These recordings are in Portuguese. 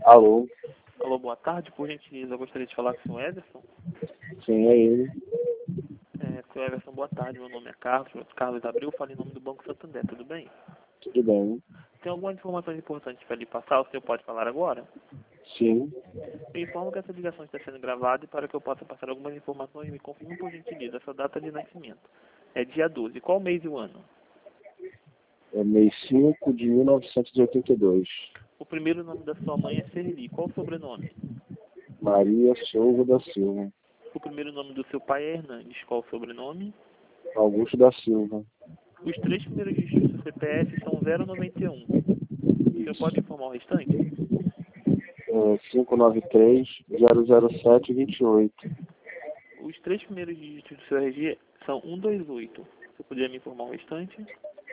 Alô? Alô, boa tarde. Por gentileza, eu gostaria de falar com o senhor Everson. Sim, é ele. Senhor Everson, boa tarde. Meu nome é Carlos Abreu. Falo em nome do Banco Santander. Tudo bem? Tudo bem? Tem algumas informações importantes para lhe passar. O senhor pode falar agora? Sim. Eu informo que essa ligação está sendo gravada e para que eu possa passar algumas informações, me confirme por gentileza a sua data de nascimento. É dia 12. Qual mês e o ano? É mês 5 de 1982. O primeiro nome da sua mãe é Serli. Qual o sobrenome? Maria Souza da Silva. O primeiro nome do seu pai é Hernandes. Qual o sobrenome? Augusto da Silva. Os três primeiros dígitos do seu CPF são 091. O senhor pode informar o restante? 593-007-28. Os três primeiros dígitos do seu RG são 128. Você poderia me informar o restante?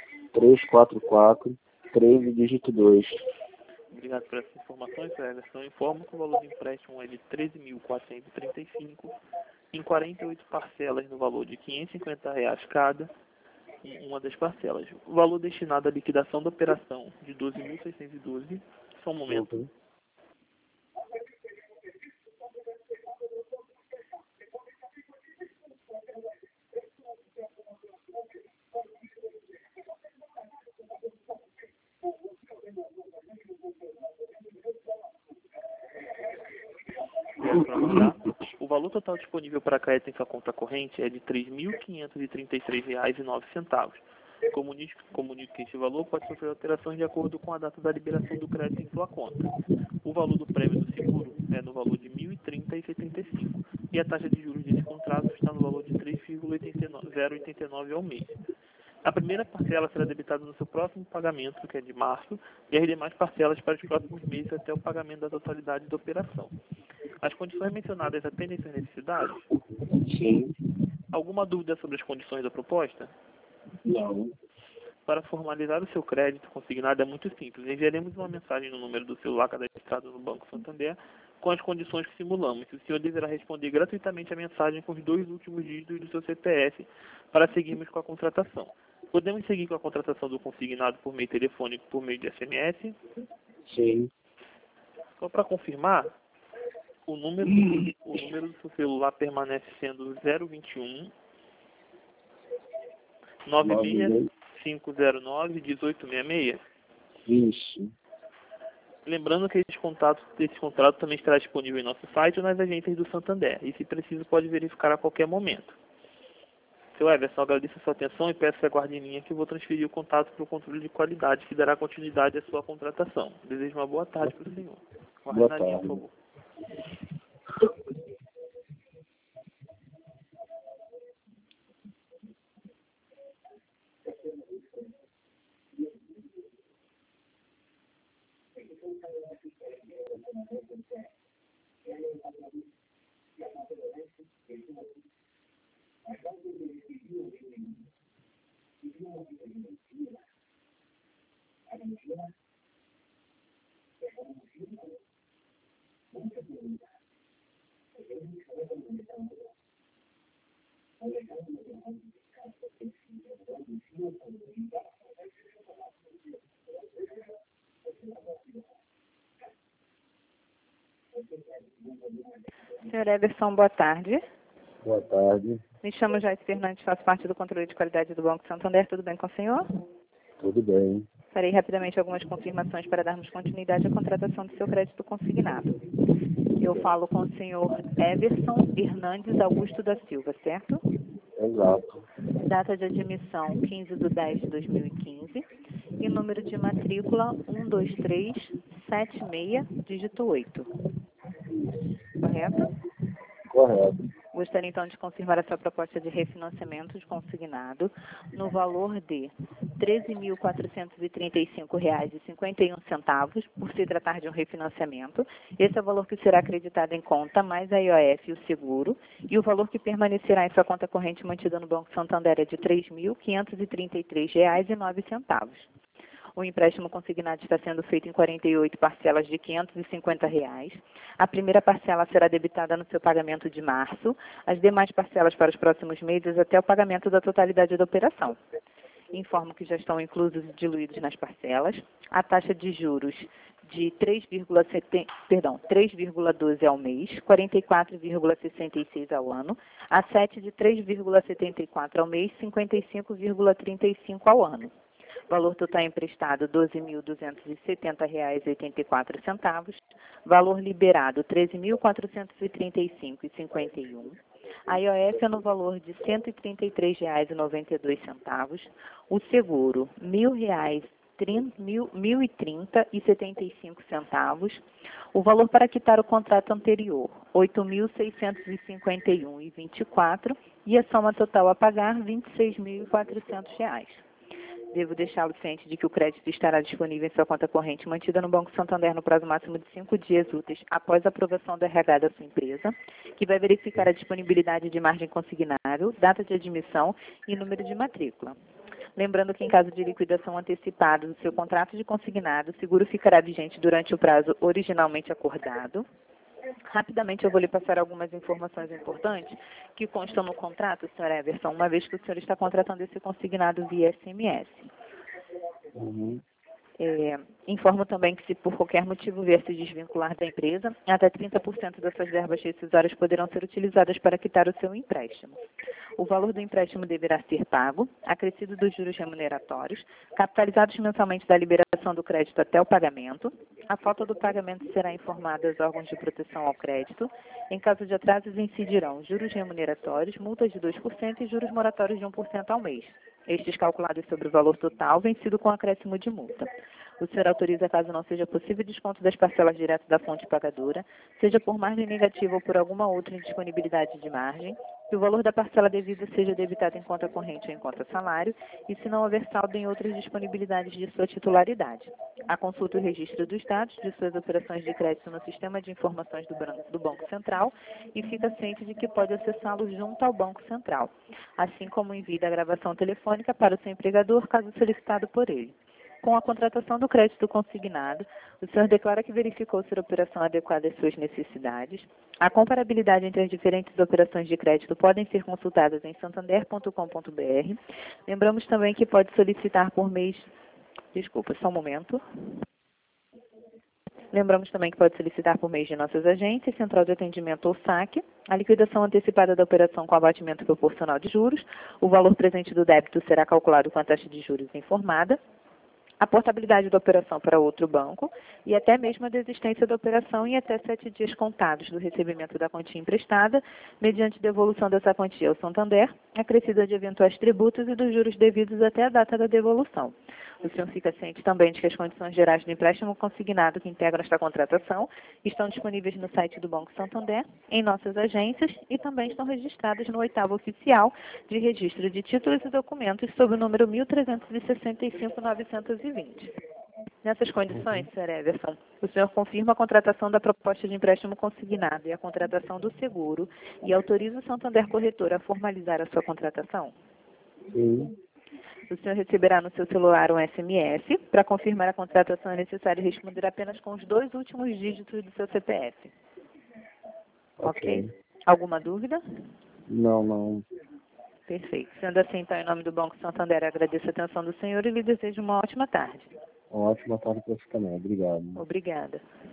344-13, dígito 2. Obrigado por essas informações, Sr. Everson. Eu informo que o valor do empréstimo é de 13.435 em 48 parcelas no valor de R$ 550 cada, uma das parcelas. O valor destinado à liquidação da operação de 12.612. Só um momento. Uhum. Para mandar. O valor total disponível para crédito em sua conta corrente é de R$ 3.533,09. Comunico que este valor pode sofrer alterações de acordo com a data da liberação do crédito em sua conta. O valor do prêmio do seguro é no valor de R$ 1.030,75 e a taxa de juros desse contrato está no valor de 3,089 ao mês. A primeira parcela será debitada no seu próximo pagamento, que é de março, e as demais parcelas para os próximos meses até o pagamento da totalidade da operação. As condições mencionadas atendem suas necessidades? Sim. Alguma dúvida sobre as condições da proposta? Não. Para formalizar o seu crédito consignado é muito simples. Enviaremos uma mensagem no número do celular cadastrado no Banco Santander com as condições que simulamos. O senhor deverá responder gratuitamente a mensagem com os 2 últimos dígitos do seu CPF para seguirmos com a contratação. Podemos seguir com a contratação do consignado por meio telefônico, por meio de SMS? Sim. Só para confirmar, o número do seu celular permanece sendo 021 96509 1866. Isso. Lembrando que esse contrato também estará disponível em nosso site ou nas agências do Santander. E, se preciso, pode verificar a qualquer momento. Seu Everson, agradeço a sua atenção e peço que aguarde em linha que eu vou transferir o contato para o controle de qualidade, que dará continuidade à sua contratação. Desejo uma boa tarde para o senhor. Aguarde Boa na linha, por tarde. favor. Senhor Everson, boa tarde. Boa tarde. Me chamo Joyce Fernandes, faço parte do controle de qualidade do Banco Santander. Tudo bem com o senhor? Tudo bem. Farei rapidamente algumas confirmações para darmos continuidade à contratação do seu crédito consignado. Eu falo com o senhor Everson Hernandes Augusto da Silva, certo? Exato. Data de admissão 15/10/2015 e número de matrícula 12376, dígito 8. Correto? Correto. Gostaria então de confirmar a sua proposta de refinanciamento de consignado no valor de R$ 13.435,51 por se tratar de um refinanciamento. Esse é o valor que será acreditado em conta, mais a IOF e o seguro, e o valor que permanecerá em sua conta corrente mantida no Banco Santander é de R$ 3.533,09. O empréstimo consignado está sendo feito em 48 parcelas de R$ 550. A primeira parcela será debitada no seu pagamento de março, as demais parcelas para os próximos meses até o pagamento da totalidade da operação. Informo que já estão inclusos e diluídos nas parcelas a taxa de juros de 3,12 ao mês, 44,66 ao ano, a 7 de 3,74 ao mês, 55,35 ao ano. Valor total emprestado, R$ 12.270,84. Valor liberado, R$ 13.435,51. A IOF é no valor de R$ 133,92. O seguro, R$ 1.030,75. O valor para quitar o contrato anterior, R$ 8.651,24. E a soma total a pagar, R$ 26.400. Devo deixá-lo ciente de que o crédito estará disponível em sua conta corrente mantida no Banco Santander no prazo máximo de 5 dias úteis após a aprovação do RH da sua empresa, que vai verificar a disponibilidade de margem consignável, data de admissão e número de matrícula. Lembrando que, em caso de liquidação antecipada do seu contrato de consignado, o seguro ficará vigente durante o prazo originalmente acordado. Rapidamente eu vou lhe passar algumas informações importantes que constam no contrato, Sr. Everson, uma vez que o senhor está contratando esse consignado via SMS. Informo também que, se por qualquer motivo vier se desvincular da empresa, até 30% das suas verbas rescisórias poderão ser utilizadas para quitar o seu empréstimo. O valor do empréstimo deverá ser pago, acrescido dos juros remuneratórios, capitalizados mensalmente da liberação do crédito até o pagamento. A falta do pagamento será informada aos órgãos de proteção ao crédito. Em caso de atrasos, incidirão juros remuneratórios, multas de 2% e juros moratórios de 1% ao mês. Estes calculados sobre o valor total, vencido com acréscimo de multa. O senhor autoriza, caso não seja possível, desconto das parcelas direto da fonte pagadora, seja por margem negativa ou por alguma outra indisponibilidade de margem, que o valor da parcela devida seja debitado em conta corrente ou em conta salário, e se não houver saldo em outras disponibilidades de sua titularidade. A consulta e o registro dos dados de suas operações de crédito no Sistema de Informações do Banco Central e fica ciente de que pode acessá-lo junto ao Banco Central, assim como envie da gravação telefônica para o seu empregador, caso solicitado por ele. Com a contratação do crédito consignado, o senhor declara que verificou ser a operação adequada às suas necessidades. A comparabilidade entre as diferentes operações de crédito podem ser consultadas em santander.com.br. Lembramos também que pode solicitar por mês... Desculpa, só um momento. Lembramos também que pode solicitar por mês de nossas agências, Central de Atendimento ou SAC, a liquidação antecipada da operação com abatimento proporcional de juros. O valor presente do débito será calculado com a taxa de juros informada, a portabilidade da operação para outro banco e até mesmo a desistência da operação em até 7 dias contados do recebimento da quantia emprestada, mediante devolução dessa quantia ao Santander, acrescida de eventuais tributos e dos juros devidos até a data da devolução. O senhor fica ciente também de que as condições gerais do empréstimo consignado que integram esta contratação estão disponíveis no site do Banco Santander, em nossas agências e também estão registradas no 8º Oficial de Registro de Títulos e Documentos sob o número 1365-920. Nessas condições, Sr. Everson, o senhor confirma a contratação da proposta de empréstimo consignado e a contratação do seguro e autoriza o Santander Corretor a formalizar a sua contratação? Sim. O senhor receberá no seu celular um SMS. Para confirmar a contratação é necessário responder apenas com os 2 últimos dígitos do seu CPF. Ok? Alguma dúvida? Não. Perfeito. Sendo assim, então, em nome do Banco Santander, agradeço a atenção do senhor e lhe desejo uma ótima tarde. Uma ótima tarde para você também. Obrigado. Obrigada.